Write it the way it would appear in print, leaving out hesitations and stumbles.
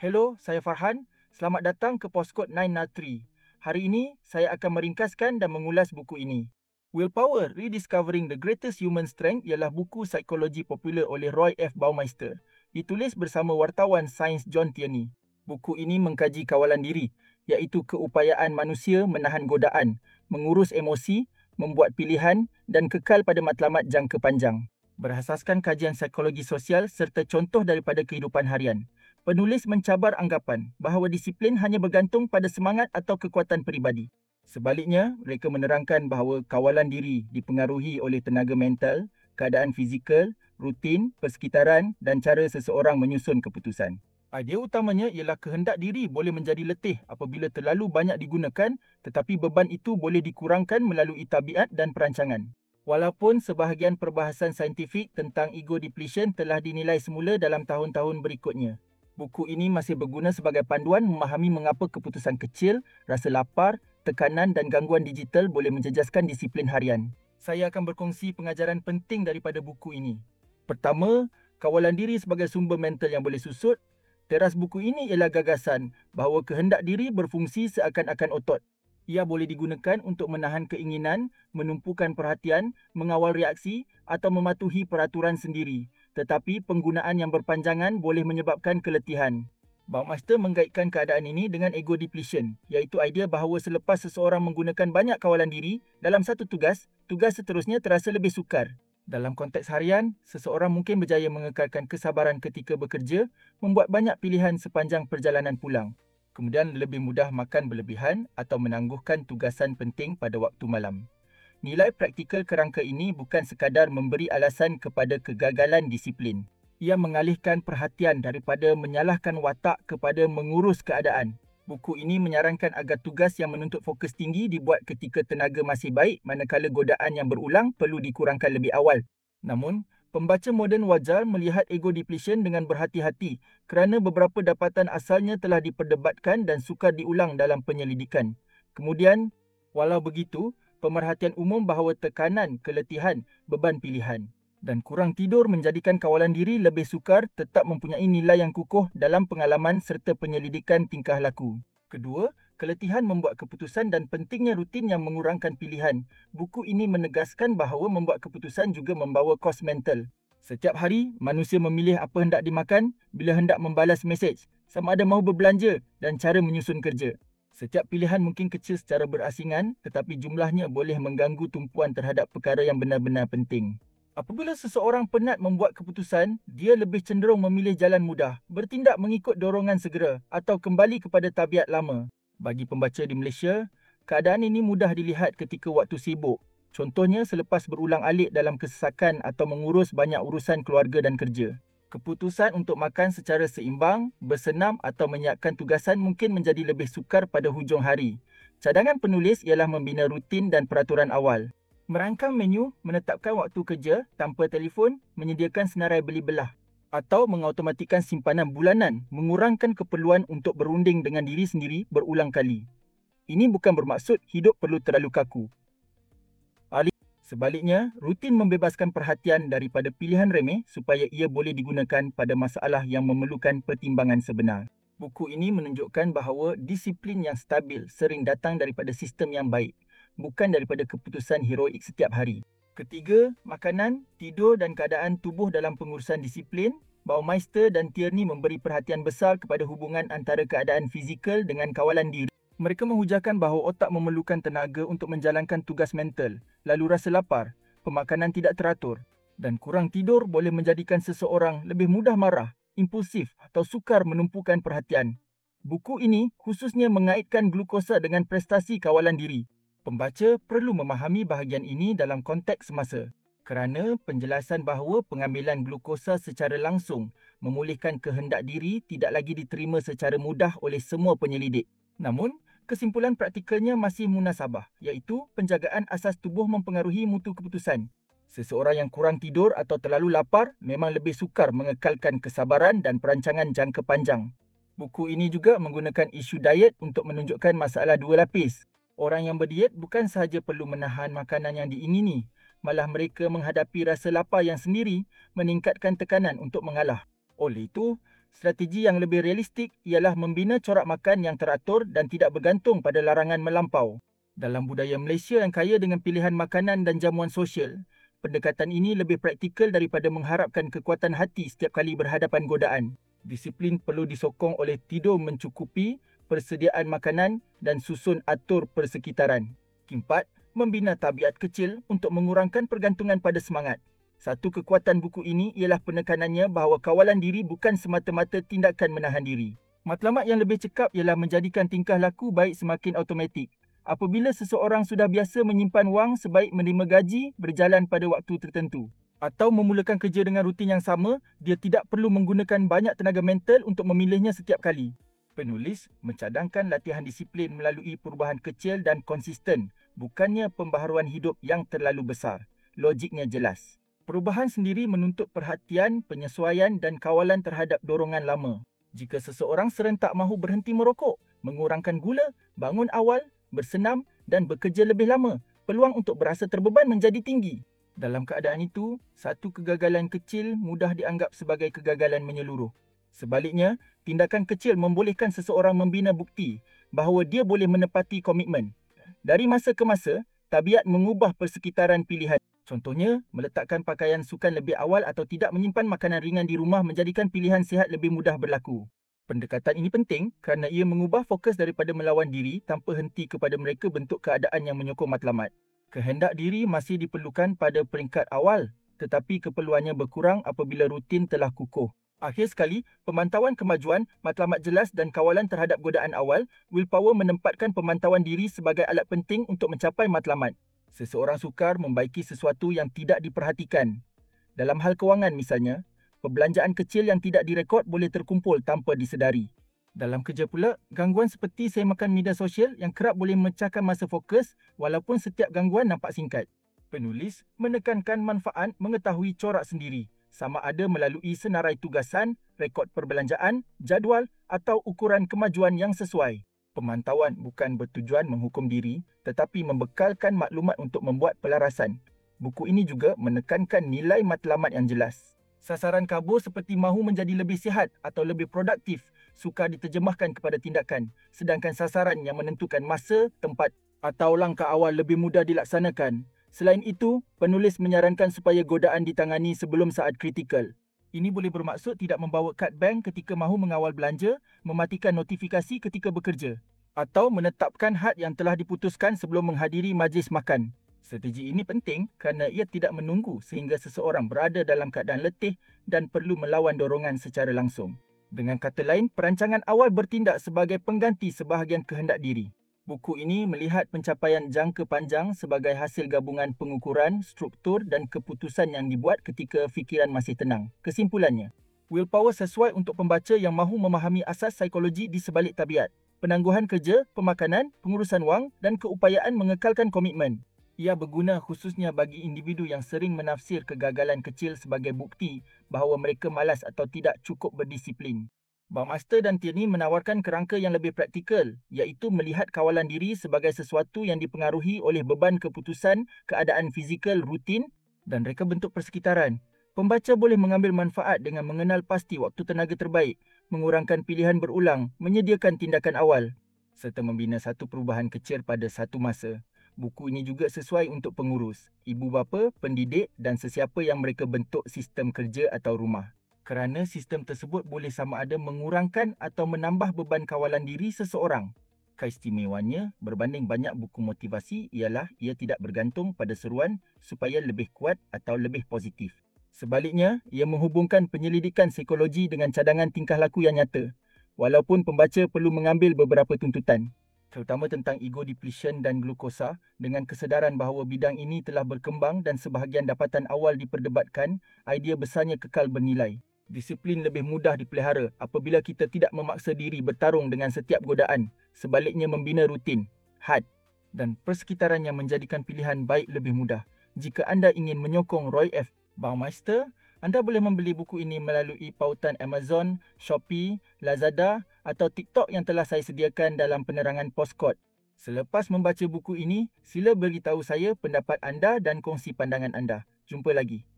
Hello, saya Farhan. Selamat datang ke Poskod 903. Hari ini, saya akan meringkaskan dan mengulas buku ini. Willpower, Rediscovering the Greatest Human Strength ialah buku psikologi popular oleh Roy F. Baumeister. Ditulis bersama wartawan sains John Tierney. Buku ini mengkaji kawalan diri, iaitu keupayaan manusia menahan godaan, mengurus emosi, membuat pilihan dan kekal pada matlamat jangka panjang. Berasaskan kajian psikologi sosial serta contoh daripada kehidupan harian. Penulis mencabar anggapan bahawa disiplin hanya bergantung pada semangat atau kekuatan peribadi. Sebaliknya, mereka menerangkan bahawa kawalan diri dipengaruhi oleh tenaga mental, keadaan fizikal, rutin, persekitaran dan cara seseorang menyusun keputusan. Idea utamanya ialah kehendak diri boleh menjadi letih apabila terlalu banyak digunakan, tetapi beban itu boleh dikurangkan melalui tabiat dan perancangan. Walaupun sebahagian perbahasan saintifik tentang ego depletion telah dinilai semula dalam tahun-tahun berikutnya, buku ini masih berguna sebagai panduan memahami mengapa keputusan kecil, rasa lapar, tekanan dan gangguan digital boleh menjejaskan disiplin harian. Saya akan berkongsi pengajaran penting daripada buku ini. Pertama, kawalan diri sebagai sumber mental yang boleh susut. Teras buku ini ialah gagasan bahawa kehendak diri berfungsi seakan-akan otot. Ia boleh digunakan untuk menahan keinginan, menumpukan perhatian, mengawal reaksi atau mematuhi peraturan sendiri. Tetapi penggunaan yang berpanjangan boleh menyebabkan keletihan. Baumeister mengkaitkan keadaan ini dengan ego depletion, iaitu idea bahawa selepas seseorang menggunakan banyak kawalan diri dalam satu tugas, tugas seterusnya terasa lebih sukar. Dalam konteks harian, seseorang mungkin berjaya mengekalkan kesabaran ketika bekerja, membuat banyak pilihan sepanjang perjalanan pulang. Kemudian lebih mudah makan berlebihan atau menangguhkan tugasan penting pada waktu malam. Nilai praktikal kerangka ini bukan sekadar memberi alasan kepada kegagalan disiplin. Ia mengalihkan perhatian daripada menyalahkan watak kepada mengurus keadaan. Buku ini menyarankan agar tugas yang menuntut fokus tinggi dibuat ketika tenaga masih baik, manakala godaan yang berulang perlu dikurangkan lebih awal. Namun, pembaca moden wajar melihat ego depletion dengan berhati-hati kerana beberapa dapatan asalnya telah diperdebatkan dan sukar diulang dalam penyelidikan. Kemudian, walau begitu, pemerhatian umum bahawa tekanan, keletihan, beban pilihan dan kurang tidur menjadikan kawalan diri lebih sukar tetap mempunyai nilai yang kukuh dalam pengalaman serta penyelidikan tingkah laku. Kedua, keletihan membuat keputusan dan pentingnya rutin yang mengurangkan pilihan. Buku ini menegaskan bahawa membuat keputusan juga membawa kos mental. Setiap hari, manusia memilih apa hendak dimakan, bila hendak membalas mesej, sama ada mahu berbelanja dan cara menyusun kerja. Setiap pilihan mungkin kecil secara berasingan, tetapi jumlahnya boleh mengganggu tumpuan terhadap perkara yang benar-benar penting. Apabila seseorang penat membuat keputusan, dia lebih cenderung memilih jalan mudah, bertindak mengikut dorongan segera atau kembali kepada tabiat lama. Bagi pembaca di Malaysia, keadaan ini mudah dilihat ketika waktu sibuk. Contohnya selepas berulang-alik dalam kesesakan atau mengurus banyak urusan keluarga dan kerja. Keputusan untuk makan secara seimbang, bersenam atau menyiapkan tugasan mungkin menjadi lebih sukar pada hujung hari. Cadangan penulis ialah membina rutin dan peraturan awal. Merancang menu, menetapkan waktu kerja tanpa telefon, menyediakan senarai beli belah atau mengautomatikkan simpanan bulanan mengurangkan keperluan untuk berunding dengan diri sendiri berulang kali. Ini bukan bermaksud hidup perlu terlalu kaku. Sebaliknya, rutin membebaskan perhatian daripada pilihan remeh supaya ia boleh digunakan pada masalah yang memerlukan pertimbangan sebenar. Buku ini menunjukkan bahawa disiplin yang stabil sering datang daripada sistem yang baik, bukan daripada keputusan heroik setiap hari. Ketiga, makanan, tidur dan keadaan tubuh dalam pengurusan disiplin. Baumeister dan Tierney memberi perhatian besar kepada hubungan antara keadaan fizikal dengan kawalan diri. Mereka menghujahkan bahawa otak memerlukan tenaga untuk menjalankan tugas mental, lalu rasa lapar, pemakanan tidak teratur dan kurang tidur boleh menjadikan seseorang lebih mudah marah, impulsif atau sukar menumpukan perhatian. Buku ini khususnya mengaitkan glukosa dengan prestasi kawalan diri. Pembaca perlu memahami bahagian ini dalam konteks semasa kerana penjelasan bahawa pengambilan glukosa secara langsung memulihkan kehendak diri tidak lagi diterima secara mudah oleh semua penyelidik. Namun, kesimpulan praktikalnya masih munasabah, iaitu penjagaan asas tubuh mempengaruhi mutu keputusan. Seseorang yang kurang tidur atau terlalu lapar memang lebih sukar mengekalkan kesabaran dan perancangan jangka panjang. Buku ini juga menggunakan isu diet untuk menunjukkan masalah dua lapis. Orang yang berdiet bukan sahaja perlu menahan makanan yang diingini, malah mereka menghadapi rasa lapar yang sendiri meningkatkan tekanan untuk mengalah. Oleh itu, Strategi yang lebih realistik ialah membina corak makan yang teratur dan tidak bergantung pada larangan melampau. Dalam budaya Malaysia yang kaya dengan pilihan makanan dan jamuan sosial, pendekatan ini lebih praktikal daripada mengharapkan kekuatan hati setiap kali berhadapan godaan. Disiplin perlu disokong oleh tidur mencukupi, persediaan makanan dan susun atur persekitaran. Keempat, membina tabiat kecil untuk mengurangkan pergantungan pada semangat. Satu kekuatan buku ini ialah penekanannya bahawa kawalan diri bukan semata-mata tindakan menahan diri. Matlamat yang lebih cekap ialah menjadikan tingkah laku baik semakin automatik. Apabila seseorang sudah biasa menyimpan wang sebaik menerima gaji berjalan pada waktu tertentu atau memulakan kerja dengan rutin yang sama, dia tidak perlu menggunakan banyak tenaga mental untuk memilihnya setiap kali. Penulis mencadangkan latihan disiplin melalui perubahan kecil dan konsisten, bukannya pembaharuan hidup yang terlalu besar. Logiknya jelas. Perubahan sendiri menuntut perhatian, penyesuaian dan kawalan terhadap dorongan lama. Jika seseorang serentak mahu berhenti merokok, mengurangkan gula, bangun awal, bersenam dan bekerja lebih lama, peluang untuk berasa terbeban menjadi tinggi. Dalam keadaan itu, satu kegagalan kecil mudah dianggap sebagai kegagalan menyeluruh. Sebaliknya, tindakan kecil membolehkan seseorang membina bukti bahawa dia boleh menepati komitmen. Dari masa ke masa, tabiat mengubah persekitaran pilihan. Contohnya, meletakkan pakaian sukan lebih awal atau tidak menyimpan makanan ringan di rumah menjadikan pilihan sihat lebih mudah berlaku. Pendekatan ini penting kerana ia mengubah fokus daripada melawan diri tanpa henti kepada mereka bentuk keadaan yang menyokong matlamat. Kehendak diri masih diperlukan pada peringkat awal, tetapi keperluannya berkurang apabila rutin telah kukuh. Akhir sekali, pemantauan kemajuan, matlamat jelas dan kawalan terhadap godaan awal, willpower menempatkan pemantauan diri sebagai alat penting untuk mencapai matlamat. Seseorang sukar membaiki sesuatu yang tidak diperhatikan. Dalam hal kewangan misalnya, perbelanjaan kecil yang tidak direkod boleh terkumpul tanpa disedari. Dalam kerja pula, gangguan seperti saya makan media sosial yang kerap boleh memecahkan masa fokus walaupun setiap gangguan nampak singkat. Penulis menekankan manfaat mengetahui corak sendiri, sama ada melalui senarai tugasan, rekod perbelanjaan, jadual atau ukuran kemajuan yang sesuai. Pemantauan bukan bertujuan menghukum diri, tetapi membekalkan maklumat untuk membuat pelarasan. Buku ini juga menekankan nilai matlamat yang jelas. Sasaran kabur seperti mahu menjadi lebih sihat atau lebih produktif sukar diterjemahkan kepada tindakan, sedangkan sasaran yang menentukan masa, tempat atau langkah awal lebih mudah dilaksanakan. Selain itu, penulis menyarankan supaya godaan ditangani sebelum saat kritikal. Ini boleh bermaksud tidak membawa kad bank ketika mahu mengawal belanja, mematikan notifikasi ketika bekerja, atau menetapkan had yang telah diputuskan sebelum menghadiri majlis makan. Strategi ini penting kerana ia tidak menunggu sehingga seseorang berada dalam keadaan letih dan perlu melawan dorongan secara langsung. Dengan kata lain, perancangan awal bertindak sebagai pengganti sebahagian kehendak diri. Buku ini melihat pencapaian jangka panjang sebagai hasil gabungan pengukuran, struktur dan keputusan yang dibuat ketika fikiran masih tenang. Kesimpulannya, willpower sesuai untuk pembaca yang mahu memahami asas psikologi di sebalik tabiat, penangguhan kerja, pemakanan, pengurusan wang dan keupayaan mengekalkan komitmen. Ia berguna khususnya bagi individu yang sering menafsir kegagalan kecil sebagai bukti bahawa mereka malas atau tidak cukup berdisiplin. Baumeister dan Tierney menawarkan kerangka yang lebih praktikal, iaitu melihat kawalan diri sebagai sesuatu yang dipengaruhi oleh beban keputusan, keadaan fizikal rutin dan reka bentuk persekitaran. Pembaca boleh mengambil manfaat dengan mengenal pasti waktu tenaga terbaik, mengurangkan pilihan berulang, menyediakan tindakan awal, serta membina satu perubahan kecil pada satu masa. Buku ini juga sesuai untuk pengurus, ibu bapa, pendidik dan sesiapa yang mereka bentuk sistem kerja atau rumah. Kerana sistem tersebut boleh sama ada mengurangkan atau menambah beban kawalan diri seseorang. Keistimewaannya berbanding banyak buku motivasi ialah ia tidak bergantung pada seruan supaya lebih kuat atau lebih positif. Sebaliknya, ia menghubungkan penyelidikan psikologi dengan cadangan tingkah laku yang nyata, walaupun pembaca perlu mengambil beberapa tuntutan, terutama tentang ego depletion dan glukosa, dengan kesedaran bahawa bidang ini telah berkembang dan sebahagian dapatan awal diperdebatkan, idea besarnya kekal bernilai. Disiplin lebih mudah dipelihara apabila kita tidak memaksa diri bertarung dengan setiap godaan, sebaliknya membina rutin, had dan persekitaran yang menjadikan pilihan baik lebih mudah. Jika anda ingin menyokong Roy F. Baumeister, anda boleh membeli buku ini melalui pautan Amazon, Shopee, Lazada atau TikTok yang telah saya sediakan dalam penerangan postkod. Selepas membaca buku ini, sila beritahu saya pendapat anda dan kongsi pandangan anda. Jumpa lagi.